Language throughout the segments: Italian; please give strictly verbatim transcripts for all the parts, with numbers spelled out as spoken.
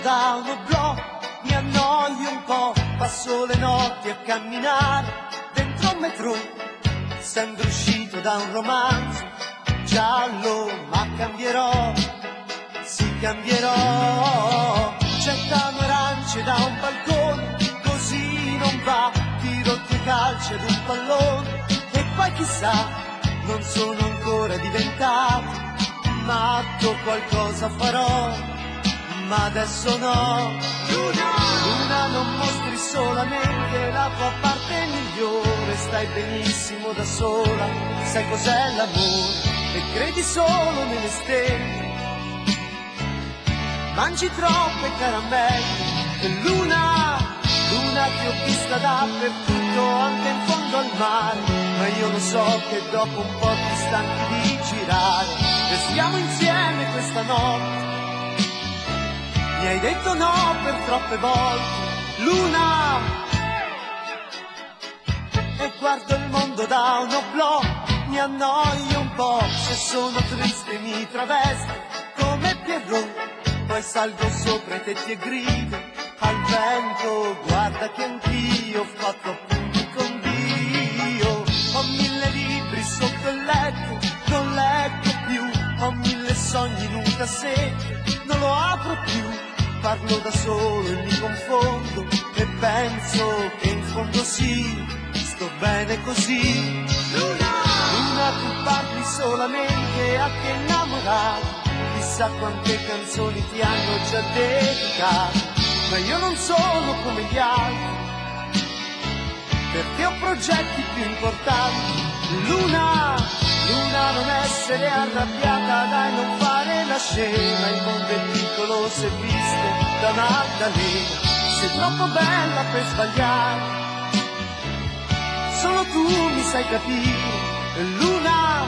da uno blog, mi annoio un po', passo le notti a camminare dentro un metro, sembro uscito da un romanzo giallo, ma cambierò, sì cambierò. Gettano arance da un balcone, così non va, tiro due calci ad un pallone e poi chissà, non sono ancora diventato matto, qualcosa farò, ma adesso no. Luna, Luna, non mostri solamente la tua parte migliore, stai benissimo da sola, sai cos'è l'amore e credi solo nelle stelle, mangi troppe caramelle. E Luna, Luna, ti ho vista dappertutto, anche in fondo al mare, ma io lo so che dopo un po' ti stanchi di girare. Restiamo insieme questa notte, mi hai detto no per troppe volte. Luna, e guardo il mondo da un oblò, mi annoio un po', se sono triste mi travesto come Pierrot, poi salgo sopra i tetti e grido al vento, guarda che anch'io ho fatto appunti con Dio. Ho mille libri sotto il letto, non leggo più, ho mille sogni in un cassetto, non lo apro più, parlo da solo e mi confondo e penso che in fondo sì, sto bene così. Luna, Luna, tu parli solamente a chi è innamorato, chissà quante canzoni ti hanno già dedicato, ma io non sono come gli altri, perché ho progetti più importanti. Luna, Luna, non essere arrabbiata, dai, non fare la scena, il mondo è piccolo se visto da Maddalena, sei troppo bella per sbagliare, solo tu mi sai capire. Luna,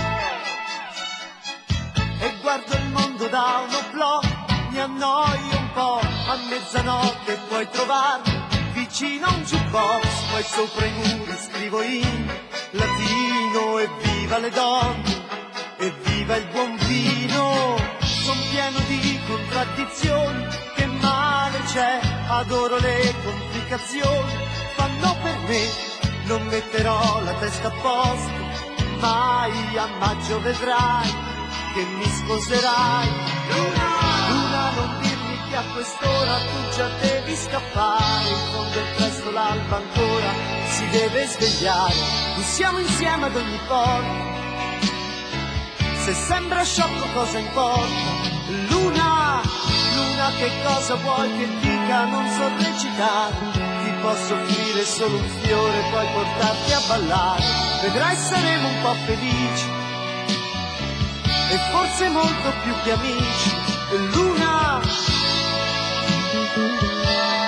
e guardo il mondo da uno blog, mi annoio un po', a mezzanotte puoi trovarmi vicino a un jukebox, poi sopra i muri scrivo in latino evviva le donne, evviva il buon vino. Son pieno di contraddizioni, che male c'è, adoro le complicazioni, fanno per me, non metterò la testa a posto, mai a maggio vedrai che mi sposerai. Luna, Luna, non dirmi che a quest'ora tu già devi scappare, in fondo è presto, l'alba ancora si deve svegliare, non siamo insieme ad ogni porta, se sembra sciocco cosa importa. Luna, Luna, che cosa vuoi che dica, non so recitare, ti posso offrire solo un fiore, poi portarti a ballare, vedrai saremo un po' felici e forse molto più che amici. Luna,